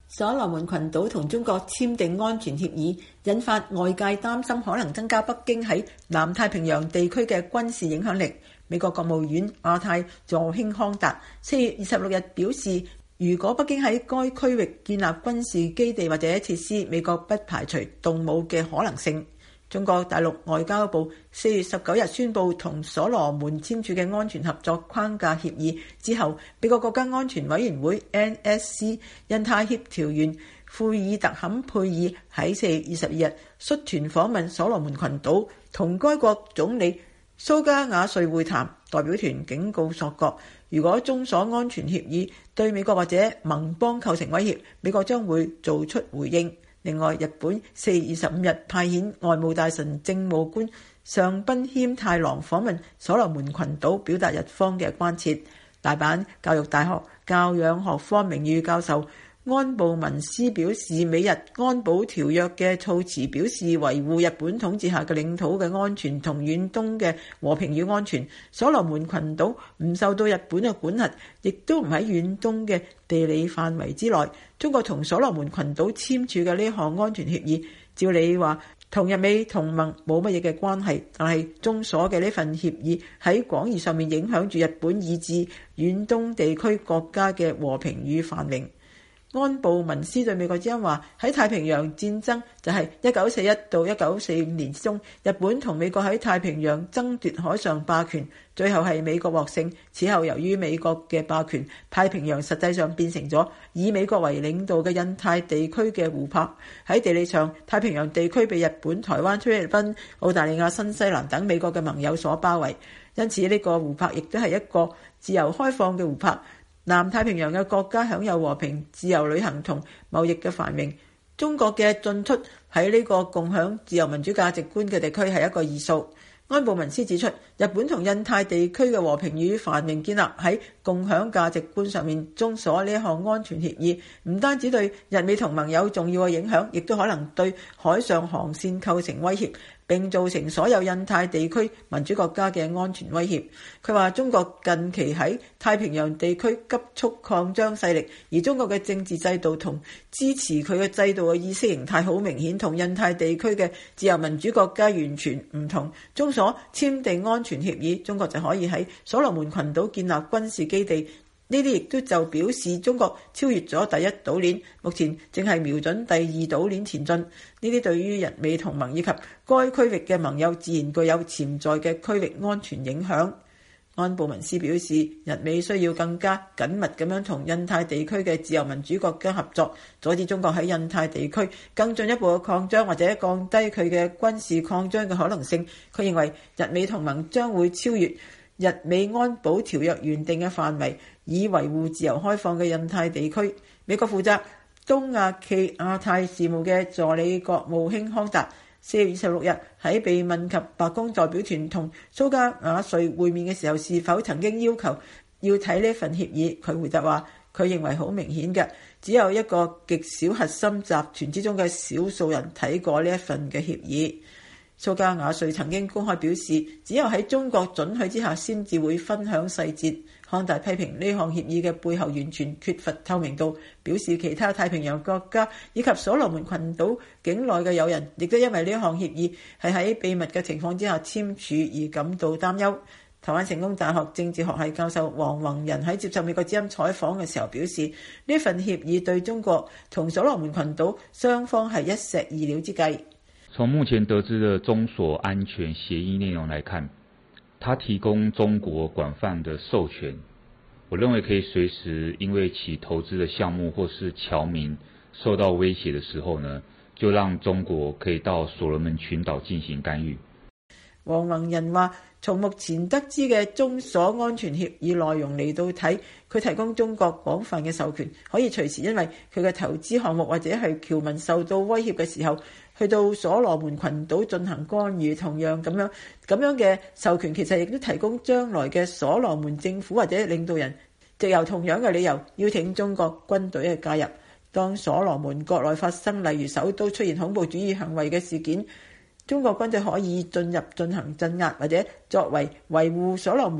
所羅門群島同中國簽訂安全協議，引發外界擔心可能增加北京喺南太平洋地區嘅軍事影響力。美國國務院亞太助卿康達4月26日表示，如果北京喺該區域建立軍事基地或者設施，美國不排除動武嘅可能性。中國大陸外交部4月19日宣布同所羅門簽署嘅安全合作框架協議之後，美國國家安全委員會 NSC 印太協調員庫爾特坎佩爾喺4月22日率團訪問所羅門群島，同該國總理蘇加瓦瑞會談。代表團警告索國，如果中所安全協議對美國或者盟邦構成威脅，美國將會做出回應。另外，日本4月25日派遣外務大臣政務官上濱謙太郎訪問所羅門群島，表達日方嘅關切。大阪教育大學教養學科名譽教授安部文斯表示，美日安保條約嘅措辭表示維護日本統治下嘅領土嘅安全同遠東嘅和平與安全。所羅門群島唔受到日本嘅管轄，亦都唔喺遠東嘅地理範圍之內。中國同所羅門群島簽署嘅呢項安全協議，照理話同日美同盟冇乜嘢嘅關係，但係中所嘅呢份協議喺廣義上面影響住日本以至遠東地區國家嘅和平與繁榮。安部文斯對美國之音話，喺太平洋戰爭就係1941到1945年之中，日本同美國喺太平洋爭奪海上霸權，最後係美國獲勝。此後由於美國嘅霸權，太平洋實際上變成咗以美國為領導嘅印太地區嘅湖泊。喺地理上，太平洋地區被日本、台灣、菲律賓、澳大利亞、新西蘭等美國嘅盟友所包圍，因此呢個湖泊亦都係一個自由開放嘅湖泊。南太平洋嘅國家享有和平、自由旅行同貿易嘅繁榮。中國嘅進出喺呢個共享自由民主價值觀嘅地區係一個異數。安部文斯指出，日本同印太地區嘅和平與繁榮建立喺共享價值觀上面。中所呢項安全協議唔單止對日美同盟有重要嘅影響，亦都可能對海上航線構成威脅，並造成所有印太地區民主國家嘅安全威脅。佢話中國近期喺太平洋地區急速擴張勢力，而中國嘅政治制度同支持佢嘅制度嘅意識形態好明顯同印太地區嘅自由民主國家完全唔同。中所簽訂安全協議，中國就可以喺所羅門群島建立軍事基地。呢啲亦都就表示中國超越咗第一島鏈，目前正係瞄準第二島鏈前進。呢啲對於日美同盟以及該區域嘅盟友自然具有潛在嘅區域安全影響。安部文斯表示，日美需要更加緊密咁樣同印太地區嘅自由民主國家合作，阻止中國喺印太地區更進一步嘅擴張或者降低佢嘅軍事擴張嘅可能性。佢認為日美同盟將會超越日美安保條約原定嘅範圍，以維護自由開放嘅印太地區。美國負責東亞暨亞太事務嘅助理國務卿康達4月26日喺被問及白宮代表團同蘇加瓦瑞會面嘅時候，是否曾經要求要睇呢份協議，佢回答話，佢認為好明顯嘅，只有一個極小核心集團之中嘅少數人睇過呢一份嘅協議。蘇加瓦瑞曾經公開表示，只有喺中國准許之下先至會分享細節。康達批評呢項協議嘅背後完全缺乏透明度，表示其他太平洋國家以及所羅門群島境內嘅友人亦都因為呢項協議係喺秘密嘅情況之下簽署而感到擔憂。台灣成功大學政治學系教授黃宏仁喺接受美國之音採訪嘅時候表示，呢份協議對中國同所羅門群島雙方係一石二鳥之計。 從目前得知的中所安全協議內容來看，它提供中國廣泛的授權，我認為可以隨時因為其投資的項目或是僑民受到威脅的時候呢，就讓中國可以到所羅門群島進行干預。 黃宏仁話，從目前得知嘅中所安全協議內容嚟到睇，佢提供中國廣泛嘅授權，可以隨時因為佢嘅投資項目或者係僑民受到威脅嘅時候，去到所羅門群島進行干預。同樣咁樣嘅授權，其實亦都提供將來嘅所羅門政府或者領導人，藉由同樣嘅理由邀請中國軍隊嘅介入。當所羅門國內發生例如首都出現恐怖主義行為嘅事件，中國軍隊可以進入進行鎮壓，或者作為維護所羅門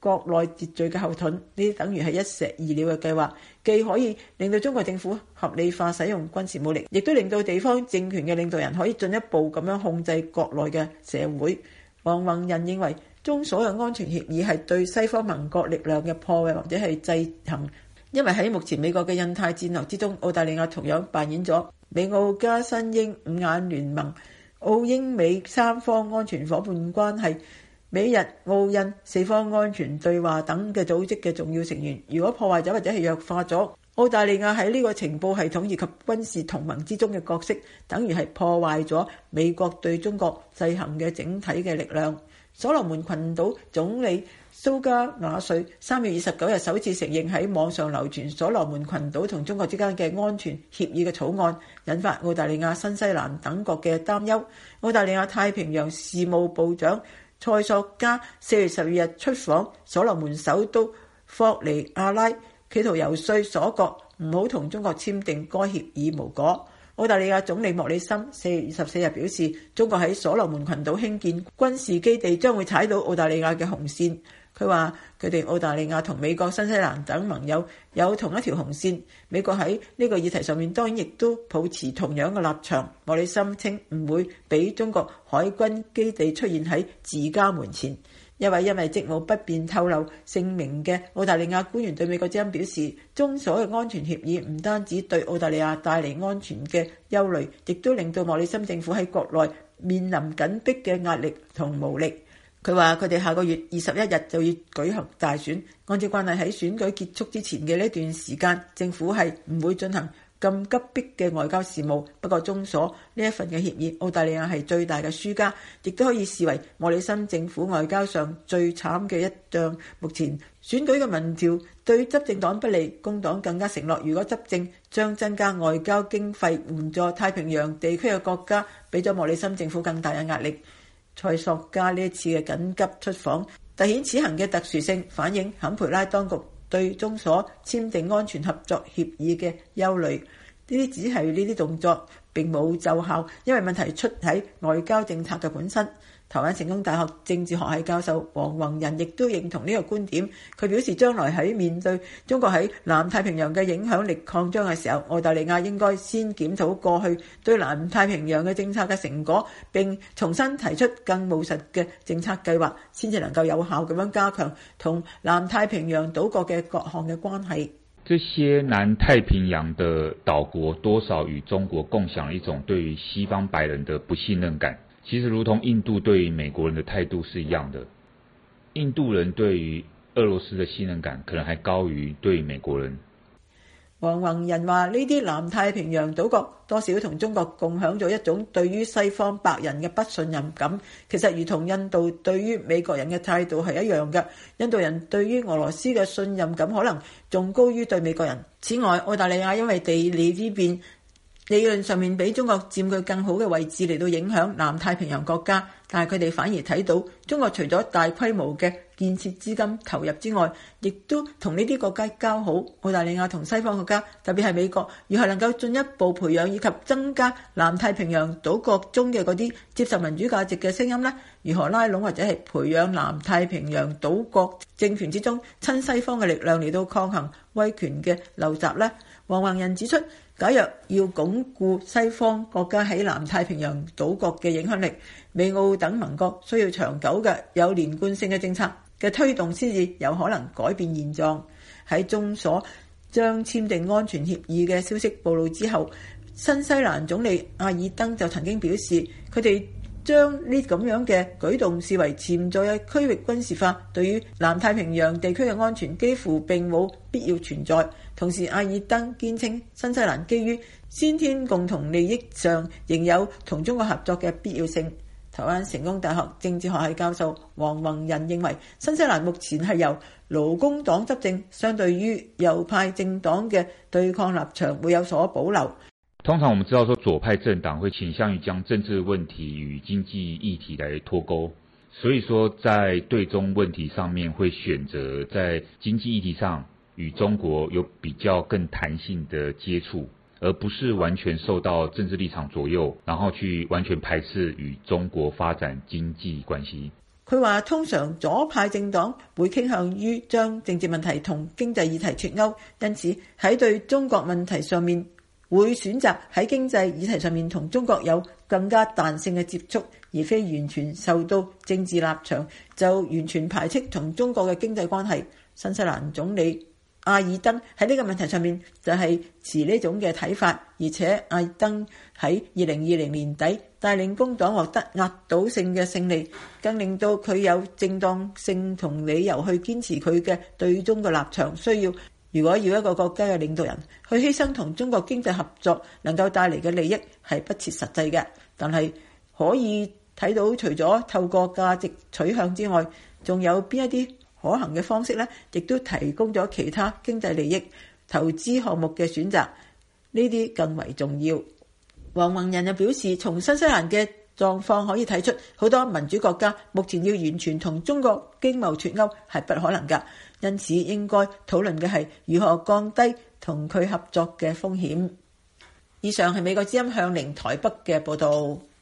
國內秩序嘅後盾，呢啲等於係一石二鳥嘅計劃，既可以令到中國政府合理化使用軍事武力，亦都令到地方政權嘅領導人可以進一步咁樣控制國內嘅社會。黃宏仁認為，中所嘅安全協議係對西方盟國力量嘅破壞或者係制衡，因為喺目前美國嘅印太戰略之中，澳大利亞同樣扮演咗美澳加新英五眼聯盟、澳英美三方安全夥伴關係、美日澳印四方安全對話等嘅組織嘅重要成員。如果破壞咗或者係弱化咗澳大利亞喺呢個情報系統以及軍事同盟之中嘅角色，等於係破壞咗美國對中國制衡嘅整體嘅力量。所羅門群島總理蘇加瓦瑞3月29日首次承認喺網上流傳所羅門群島同中國之間嘅安全協議嘅草案，引發澳大利亞、新西蘭等國嘅擔憂。澳大利亞太平洋事務部長塞索加4月12日出訪所羅門首都霍尼亞拉，企圖遊說所國唔好同中國簽訂該協議無果。澳大利亞總理莫里森4月24日表示，中國喺所羅門群島興建軍事基地將會踩到澳大利亞嘅紅線。佢話佢哋澳大利亞同美國、新西蘭等盟友有同一條紅線。美國喺呢個議題上面當然亦都保持同樣嘅立場。莫里森稱唔會俾中國海軍基地出現喺自家門前。一位因為職務不便透露姓名嘅澳大利亞官員對美國之音表示，中所嘅安全協議唔單止對澳大利亞帶嚟安全嘅憂慮，亦都令到莫里森政府喺國內面臨緊迫嘅壓力同無力。佢話佢哋下個月21日就要舉行大選，按照慣例喺選舉結束之前嘅呢段時間，政府係唔會進行咁急迫嘅外交事務。不過中所呢一份嘅協議，澳大利亞係最大嘅輸家，亦都可以視為莫里森政府外交上最慘嘅一仗。目前選舉嘅民調對執政黨不利，工黨更加承諾如果執政將增加外交經費援助太平洋地區嘅國家，俾咗莫里森政府更大嘅壓力。塞索加呢一次嘅緊急出訪，凸顯此行嘅特殊性，反映坎培拉當局對中所簽訂安全合作協議嘅憂慮。呢啲只係呢啲動作並冇奏效，因為問題出喺外交政策嘅本身。台灣成功大學政治學系教授黃宏仁亦都認同呢個觀點。佢表示，將來喺面對中國喺南太平洋嘅影響力擴張嘅時候，澳大利亞應該先檢討過去對南太平洋嘅政策嘅成果，並重新提出更務實嘅政策計劃，先至能夠有效咁樣加強同南太平洋島國嘅各項嘅關係。 這些南太平洋的島國多少與中國共享一種對於西方白人的不信任感，其實如同印度對於美國人的態度是一樣的。印度人對於俄羅斯的信任感可能還高於對於美國人。 黃宏仁話：呢啲南太平洋島國多少同中國共享咗一種對於西方白人嘅不信任感，其實如同印度對於美國人嘅態度係一樣嘅。印度人對於俄羅斯嘅信任感可能仲高於對美國人。此外，澳大利亞因為地理之便，理論上面比中國佔據更好嘅位置嚟到影響南太平洋國家，但係佢哋反而睇到中國除咗大規模嘅建設資金投入之外，亦都同呢啲國家交好。澳大利亞同西方國家，特別係美國，如何能夠進一步培養以及增加南太平洋島國中嘅嗰啲接受民主價值嘅聲音呢？如何拉攏或者係培養南太平洋島國政權之中親西方嘅力量嚟到抗衡威權嘅陋習呢？黃宏仁指出，假若要鞏固西方國家喺南太平洋島國嘅影響力，美澳等盟國需要長久嘅有連貫性嘅政策嘅推動，先至有可能改變現狀。喺中所將簽訂安全協議嘅消息暴露之後，新西蘭總理阿爾登就曾經表示，佢哋將呢咁樣嘅舉動視為潛在嘅區域軍事化，對於南太平洋地區嘅安全幾乎並冇必要存在。同時，阿爾登堅稱新西蘭基於先天共同利益上仍有同中國合作嘅必要性。台灣成功大學政治學系教授黃宏仁認為，新西蘭目前係由勞工黨執政，相對於右派政黨嘅對抗立場會有所保留。 通常我們知道說左派政黨會傾向於將政治問題與經濟議題來脫鈎，所以說在對中問題上面會選擇在經濟議題上與中國有比較更彈性的接觸，而不是完全受到政治立場左右，然後去完全排斥與中國發展經濟關係。 佢話通常左派政黨會傾向於將政治問題同經濟議題脫鈎，因此喺對中國問題上面會選擇喺經濟議題上面同中國有更加彈性嘅接觸，而非完全受到政治立場就完全排斥同中國嘅經濟關係。新西蘭總理阿爾登喺呢個問題上面就係持呢種嘅睇法，而且阿爾登喺2020年底帶領工黨獲得壓倒性嘅勝利，更令到佢有正當性同理由去堅持佢嘅對中嘅立場。如果要一個國家嘅領導人去犧牲同中國經濟合作能夠帶嚟嘅利益係不切實際嘅，但係可以睇到除咗透過價值取向之外，仲有邊一啲可行嘅方式呢？亦都提供咗其他經濟利益、投資項目嘅選擇，呢啲更為重要。黃宏仁又表示，從新西蘭嘅狀況可以睇出，好多民主國家目前要完全同中國經貿脫鈎係不可能㗎，因此應該討論嘅係如何降低同佢合作嘅風險。以上係美國之音向零台北嘅報導。